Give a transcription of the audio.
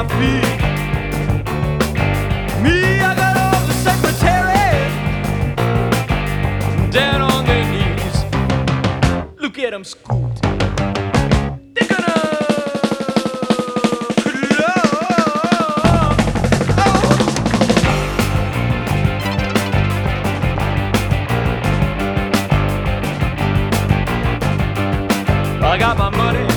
my feet. Me, I got all the secretaries down on their knees. Look at them scoot. They're gonna I got my money